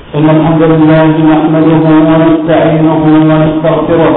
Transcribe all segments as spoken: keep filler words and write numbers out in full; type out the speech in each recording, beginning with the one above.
إن الحمد لله نحمده ونستعينه ونستغفره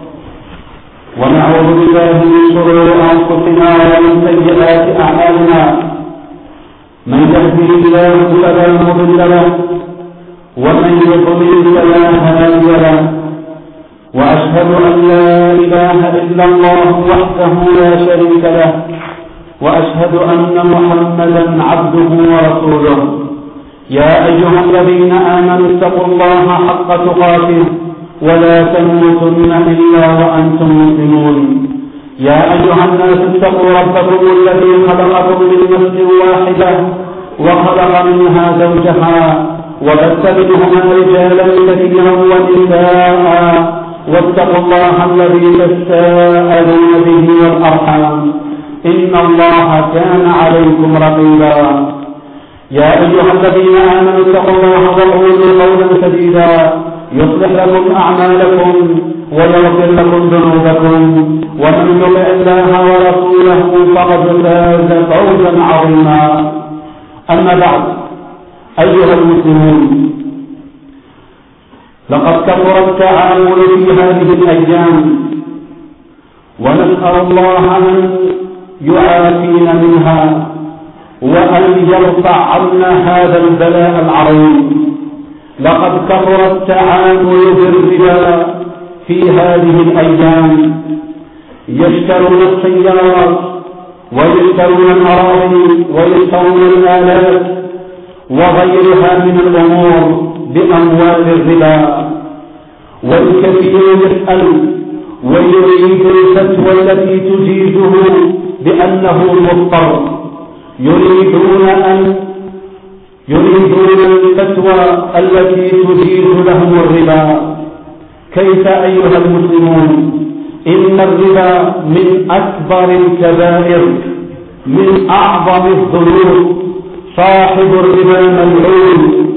ونعوذ بالله من شرور أنفسنا ومن سيئات أعمالنا. من يهده الله فلا مضل له ومن يضلل فلا هادي له، وأشهد أن لا إله إلا الله وحده لا شريك له، وأشهد أن محمدا عبده ورسوله. يا أيها الذين آمنوا اتقوا الله حق تقاته ولا تموتن إلا وأنتم مسلمون. يا أيها الناس اتقوا ربكم الذي خلقكم من نفس واحدة وخلق منها زوجها وبث منهما رجالا كثيرا ونساء، واتقوا الله الذي تساءلون به والأرحام إن الله كان عليكم رقيبا. يا أيها الذين آمنوا اتقوا الله وقولوا قولا سديدا يصلح لكم أعمالكم ويغفر لكم ذنوبكم، ومن يطع الله ورسوله فقد فاز فوزا عظيما. أما بعد، أيها المسلمون، لقد كثر التعامل في هذه الأيام، ونسأل الله أن يعافينا منها وأن يرفع عنا هذا البلاء العظيم. لقد كثر التعامل بالربا في هذه الأيام، يشترون السيارات ويشترون الأراضي ويشترون الآلات وغيرها من الأمور بأموال الربا. والكثير يسأل ويريد الفتوى التي تجيزه بأنه مضطر، يريدون أن يريدون الفتوى التي تجيز لهم الربا. كيف أيها المسلمون؟ إن الربا من أكبر الكبائر، من أعظم الذنوب، صاحب الربا ملعون.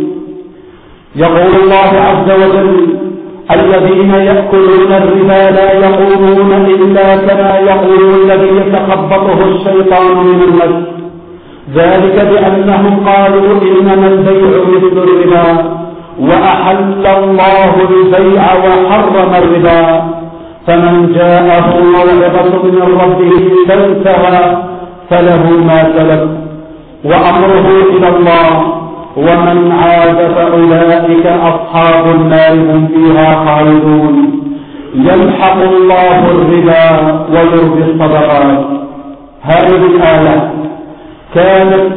يقول الله عز وجل: الذين يأكلون الربا لا يقومون إلا كما يقول الذي يتخبطه الشيطان من المس، ذلك بأنهم قالوا إنما البيع مثل الربا وأحل الله البيع وحرم الربا. فمن جاءه موعظة من ربه فانتهى فله ما سلف وأمره إلى الله، ومن عاد فأولئك أصحاب النار هم فيها خالدون. يمحق الله الربا ويربي الصدقات. هذه الآية كانت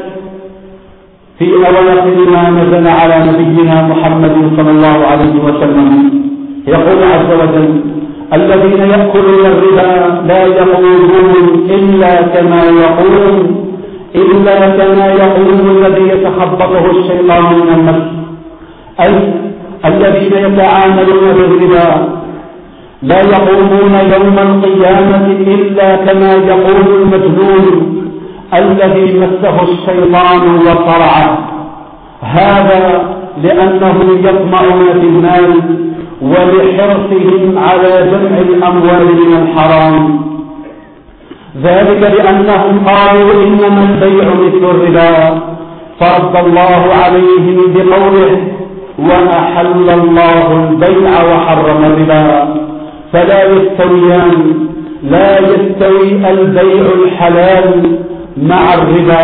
في أواخر ما نزل على نبينا محمد صلى الله عليه وسلم. يقول عز وجل: الذين يأكلون الربا لا يقومون إلا كما يقوم إلا كما يقول الذي يتخبطه الشيطان من المس، أي الذين يتعاملون بالربا لا يقومون يوم القيامة إلا كما يقول المجنون الذي مسه الشيطان وصرعه. هذا لأنهم يطمعون في المال ولحرصهم على جمع الأموال من الحرام، ذلك بأنهم قالوا إنما البيع مثل الربا، فرد الله عليهم بقوله: وأحل الله البيع وحرم الربا. فلا يستويان، لا يستوي البيع الحلال مع الربا.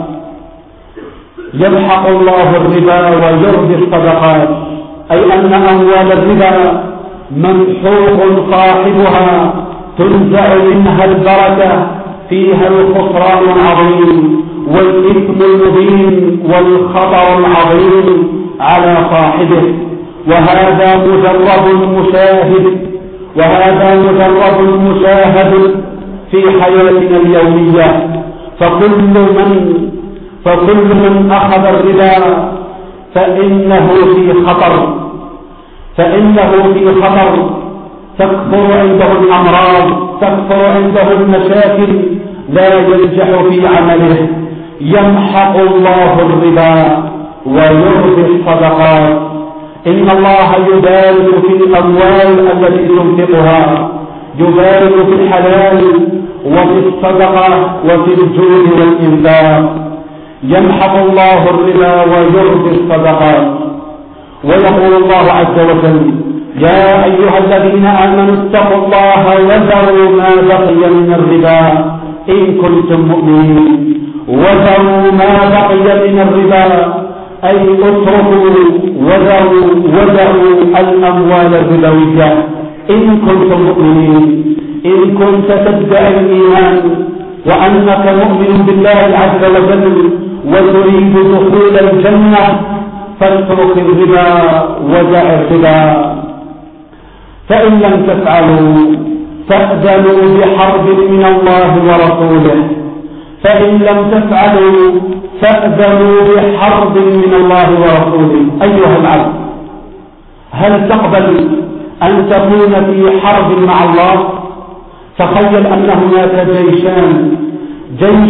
يمحق الله الربا ويربي الصدقات، أي أن أموال الربا ممحوق صاحبها، تنزع منها البركة، فيها الخسران العظيم والإثم المبين والخطر العظيم على صاحبه. وهذا مجرد مشاهد وهذا مجرد مشاهد في حياتنا اليومية. فكل من فكل من أخذ الربا فإنه في خطر فإنه في خطر تكثر عنده الأمراض، تكثر عنده المشاكل، لا ينجح في عمله. يمحق الله الربا ويربي الصدقات. إن الله يبارك في الأموال التي تنفقها، يبارك في الحلال وفي الصدقة وفي الجود والإنفاق. يمحق الله الربا ويربي الصدقات. ويقول الله عز وجل: يا أيها الذين آمنوا اتقوا الله وذروا ما بقي من الربا إن كنتم مؤمنين. وذروا ما بقي من الربا أي اتركوا وذروا وذروا الأموال الربوية إن كنتم مؤمنين. إن كنت تدعي الإيمان وأنك مؤمن بالله عز وجل وتريد دخول الجنة فاترك الربا ودع الربا. فإن لم تفعلوا فأذنوا بحرب من الله ورسوله. فإن لم تفعلوا فأذنوا بحرب من الله ورسوله. أيها العبد، هل تقبل أن تكون في حرب مع الله؟ تخيل أن هناك جيشان: جيش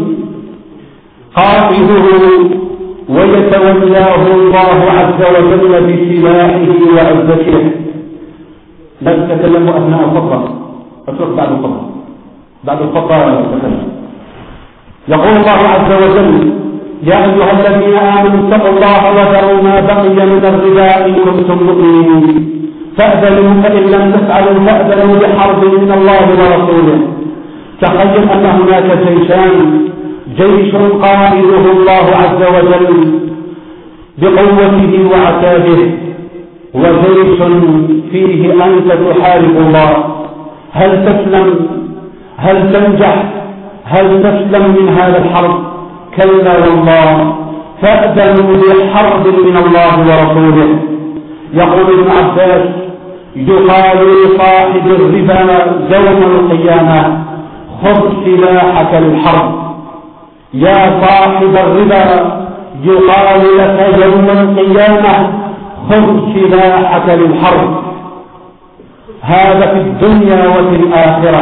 قائده ويتولاه الله عز وجل بسلاحه وعزته. لا تتكلموا أثناء الخطبة، اترك بعد الخطبة، بعد الخطبة تتكلم. يقول الله عز وجل: يا أيها الذين آمنوا اتقوا الله وذروا ما بقي من الربا إن كنتم مؤمنين. فأذنوا فإن لم تفعلوا فأذنوا بحرب من الله ورسوله. تخيل أن هناك جيشان: جيش قائده الله عز وجل بقوته وعتاده، وجيش فيه أنت تحارب الله. هل تسلم؟ هل تنجح؟ هل تسلم من هذا الحرب؟ كلا والله. فأذنوا بحرب من الله ورسوله. يقول ابن عباس: يقال لصاحب الربا يوم القيامة: خذ سلاحك للحرب. يا صاحب الربا يقال لك يوم القيامة: خذ سلاحك للحرب. هذا في الدنيا وفي الآخرة.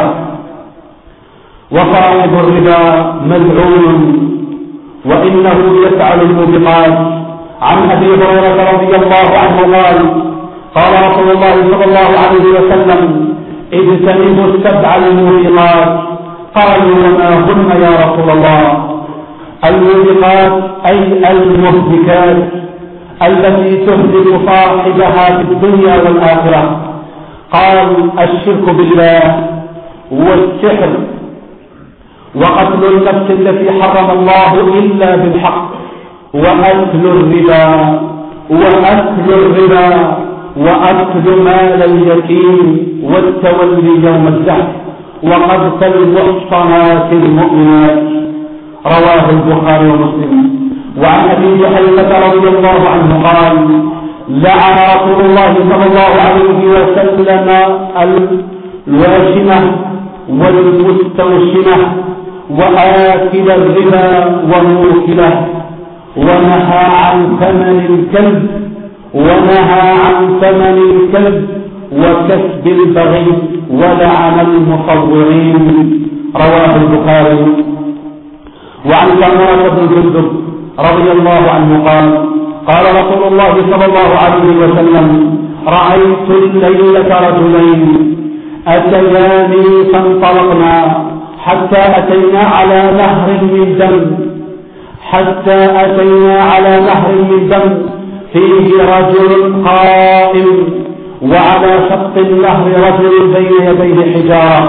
وصاحب الربا ملعون وإنه يفعل الموبقات. عن أبي هريرة رضي الله عنه قال: قال رسول الله صلى الله عليه وسلم: اجتنبوا السبع الموبقات. قالوا: وما هن يا رسول الله؟ الموبقات أي المهلكات التي تهلك صاحبها في الدنيا والآخرة. قال: الشرك بالله، والسحر، وقتل النفس التي حرم الله إلا بالحق، وأكل الربا وأكل الربا وأكل مال اليتيم، والتولي يوم الزحف، وقذف المحصنات المؤمنات. رواه البخاري ومسلم. وعن أبي جهيفة رضي الله عنه قال: لعن رسول الله صلى الله عليه وسلم الواشمة والمستوشمة وآكل الربا وموكله، ونهى عن ثمن الكلب ونهى عن ثمن الكلب وكسب البغي، ولعن المصورين. رواه البخاري. وعن سمرة بن جندب رضي الله عنه قال: قال رسول الله صلى الله عليه وسلم: رأيت الليلة رجلين أتياني فانطلقنا حتى أتينا على نهر من دم حتى أتينا على نهر من دم فيه رجل قائم، وعلى شط النهر رجل بين يديه حجارة.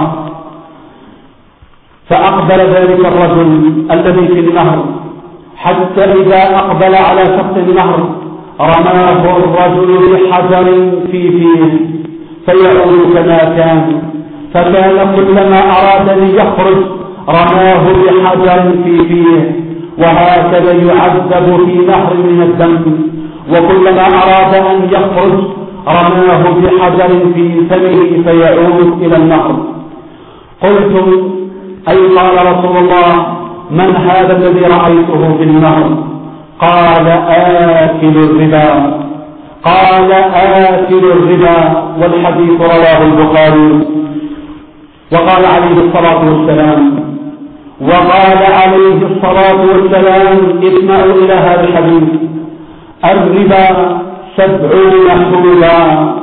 فأقبل ذلك الرجل الذي في النهر، حتى إذا أقبل على شط النهر رماه الرجل بحجر في فيه فيعود كما كان. فكان كلما أراد أن يخرج رماه بحجر في فيه، وهكذا يعذب في نهر من الدم. وكلما أراد أن يخرج رماه بحجر في فمه فيعود إلى النهر. قلت: أي قال رسول الله: من هذا الذي رأيته في النهر؟ قال: آكل الربا. قال: آكل الربا. والحديث رواه البخاري. وقال عليه الصلاة والسلام وقال عليه الصلاة والسلام اسمعوا إلى هذا الحديث: الربا سبعون حولا،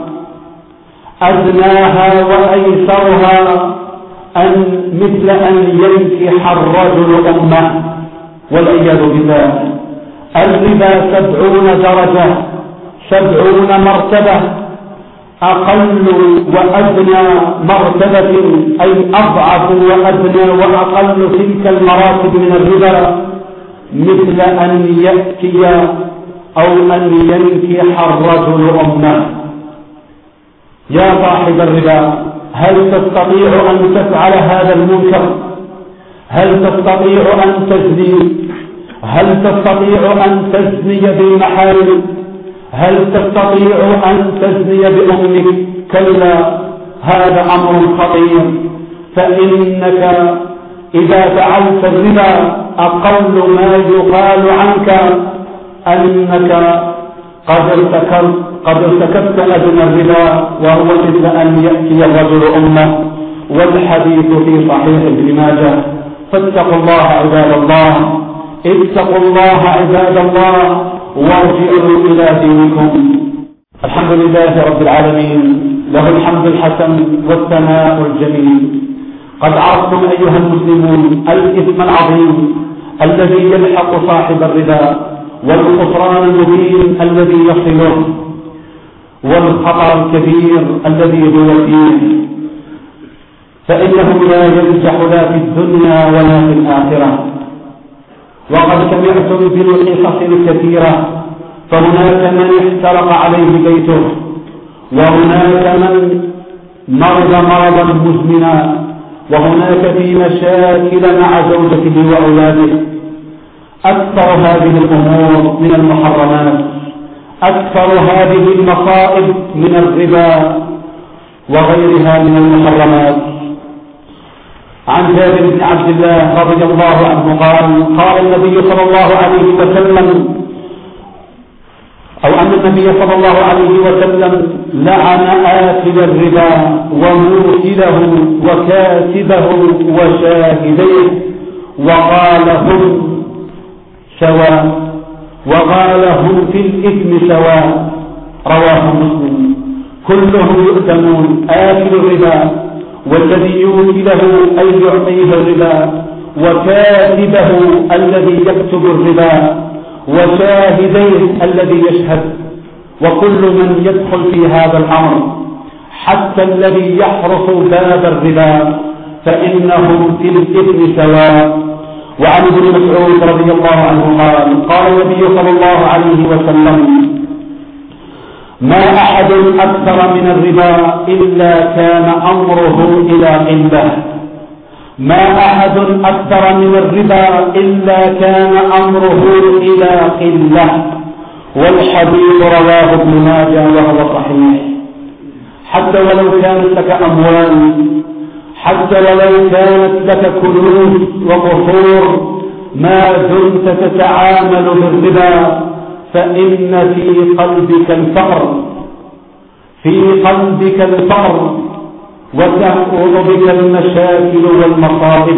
أدناها وأيسرها أن مثل أن ينكح الرجل أمه، والعياذ بالله. الربا سبعون درجة، سبعون مرتبة، أقل وأدنى مرتبة أي أضعف وأدنى وأقل تلك المراتب من الربا مثل أن يأتي أو أن ينكح الرجل أمه. يا صاحب الربا، هل تستطيع أن تفعل هذا المنكر؟ هل تستطيع أن تزني؟ هل تستطيع أن تزني بالمحارم؟ هل تستطيع أن تزني بأمك؟ كلا، هذا أمر خطير، فإنك إذا فعلت الربا أقل ما يقال عنك أنك قد ارتكبت قد ارتكبت أدنى الربا، وهو مثل أن يأتي الرجل أمه، والحديث في صحيح ابن ماجه. فاتقوا الله عباد الله، اتقوا الله عباد الله، وارجعوا إلى دينكم. الحمد لله رب العالمين، له الحمد الحسن والثناء الجميل. قد عرفتم أيها المسلمون الإثم العظيم الذي يلحق صاحب الربا، والخسران المبين الذي يصله، والخطر الكبير الذي هو فيه، فإنه لا ينجح لا في الدنيا ولا في الآخرة. وقد سمعتم بالقصص الكثيرة، فهناك من احترق عليه بيته، وهناك من مرض مرضا مزمنا، وهناك في مشاكل مع زوجته وأولاده. أكثر هذه الأمور من المحرمات، أكثر هذه المصائب من الربا وغيرها من المحرمات. عن جابر بن عبد الله رضي الله عنه قال: قال النبي صلى الله عليه وسلم أو أن النبي صلى الله عليه وسلم لعن آكل الربا وموكله وكاتبه وشاهديه، وقال هم سواء، وقال هم في الإثم سواء. رواه مسلم. كلهم يؤتمون، آكل الربا والذي يوكله أي يعطيه الربا، وكاتبه الذي يكتب الربا، وشاهديه الذي يشهد، وكل من يدخل في هذا الأمر حتى الذي يحرس باب الربا فإنهم في الإثم سواء. وعن ابن مسعود رضي الله عنه قال: قال النبي صلى الله عليه وسلم: ما أحد أكثر من الربا إلا كان أمره إلى قلة. ما أحد أكثر من الربا إلا كان أمره إلى قلة. والحديث رواه ابن ماجه وهو صحيح. حتى ولو كانت لك أموال، حتى ولو كانت لك كنوز وقصور، ما دمت تتعامل بالربا فإن في قلبك الفقر، في قلبك الفقر، وتأخذ بك المشاكل والمصائب.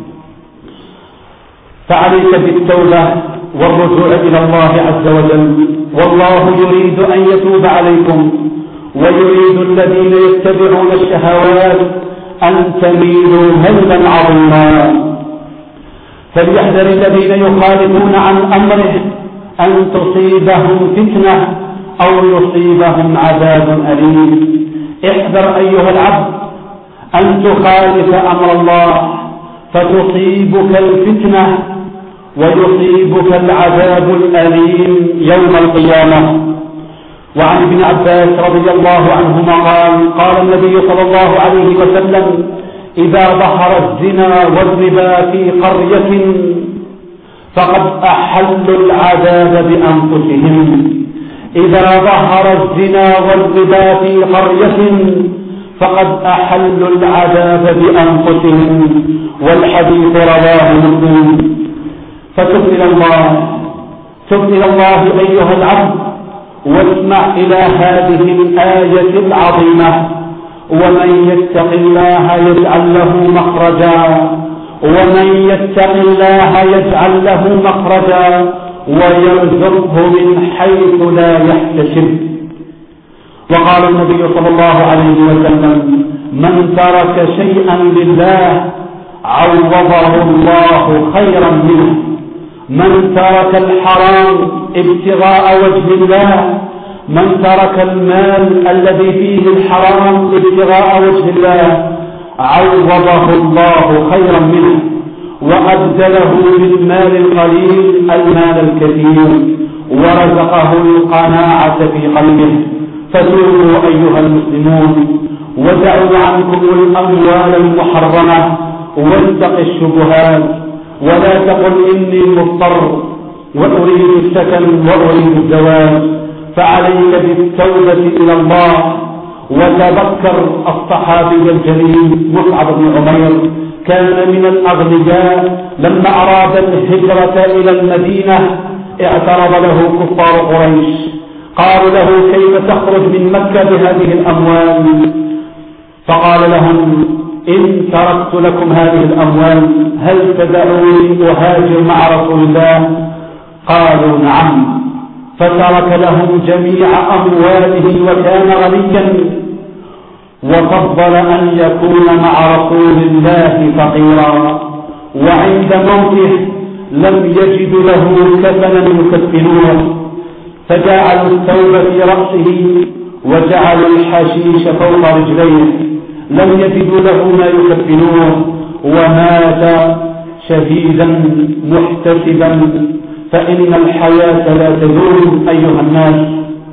فعليك بالتوبة والرجوع إلى الله عز وجل، والله يريد أن يتوب عليكم، ويريد الذين يتبعون الشهوات أن تميلوا ميلا عظيما. فليحذر الذين يخالفون عن أمره أن تصيبهم فتنة أو يصيبهم عذاب أليم. احذر أيها العبد أن تخالف أمر الله فتصيبك الفتنة ويصيبك العذاب الأليم يوم القيامة. وعن ابن عباس رضي الله عنهما قال: قال النبي صلى الله عليه وسلم: إذا ظهر الزنا والربا في قرية فقد أحلوا العذاب بأنفسهم. إذا ظهر الزنا والربا في قرية فقد أحلوا العذاب بأنفسهم. والحديث رواه مسلم. فتب إلى الله، تب إلى الله أيها العبد، واسمع إلى هذه الآية العظيمة: ومن يتق الله يجعل له مخرجا، ومن يتق الله يجعل له مخرجا ويرزقه من حيث لا يحتسب. وقال النبي صلى الله عليه وسلم: من ترك شيئا لله عوضه الله خيرا منه. من ترك الحرام ابتغاء وجه الله، من ترك المال الذي فيه الحرام ابتغاء وجه الله عوضه الله خيرا منه وأبدله بالمال القليل المال الكثير ورزقه القناعة في قلبه. فتوبوا أيها المسلمون ودعوا عنكم الأموال المحرمة واتقوا الشبهات، ولا تقل إني مضطر وأريد السكن وأريد الزواج، فعليك بالتوبة إلى الله. وتذكر الصحابي الجليل مصعب بن عمير كان من الأغنياء، لما أراد الهجرة إلى المدينة اعترض له كفار قريش، قالوا له كيف تخرج من مكة بهذه الأموال؟ فقال لهم إن تركت لكم هذه الأموال هل تدعوني أهاجر مع رسول الله؟ قالوا نعم. فترك لهم جميع أمواله وكان غنيا، وفضل أن يكون مع رسول الله فقيرا، وعند موته لم يجد له كفنا يكفنوه، فجعلوا الثوب في رأسه وجعلوا الحشيش فوق رجليه، لم يجدوا له ما يكفنوه، ومات شهيدا محتسبا. فإن الحياة لا تدوم أيها الناس،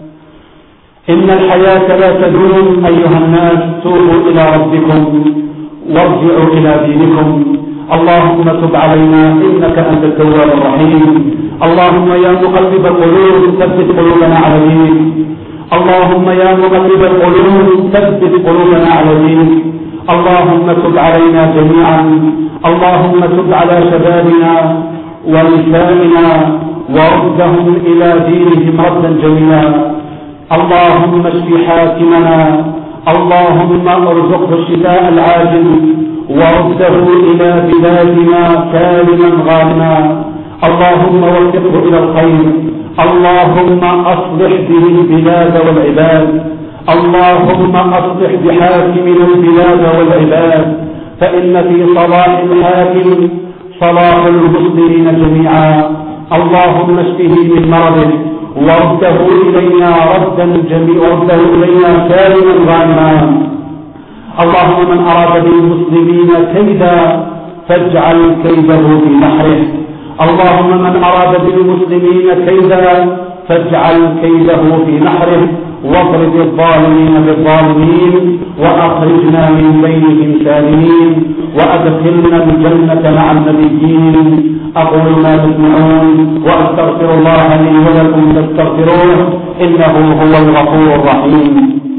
إن الحياة لا تدوم أيها الناس. توبوا إلى ربكم وارجعوا إلى دينكم. اللهم تب علينا إنك أنت التواب الرحيم. اللهم يا مقلب القلوب ثبت قلوبنا على دينك. اللهم يا مقلب القلوب ثبت قلوبنا على دينك. اللهم تب علينا جميعا. اللهم تب على شبابنا ونسائنا وردهم إلى دينهم ردا جميلا. اللهم اشف حاكمنا، اللهم ارزقه الشفاء العاجل ورده إلى بلادنا سالما غانما. اللهم وفقه إلى الخير. اللهم أصلح به البلاد والعباد. اللهم أصلح بحاكمنا البلاد والعباد، فإن في صلاح الحاكم صلاح المسلمين جميعا. اللهم اشفه من مرضه ورده إلينا ردا جميعا، ورده إلينا سالما غانما. اللهم من أراد بالمسلمين كيدا فاجعل كيده في نحره. اللهم من أراد بالمسلمين كيدا فاجعل كيده في نحره، واضرب الظالمين بالظالمين وأخرجنا من بينهم سالمين، وأدخلنا الجنة مع النبيين. أقول ما تسمعون وأستغفر الله لي ولكم فاستغفروه إنه هو الغفور الرحيم.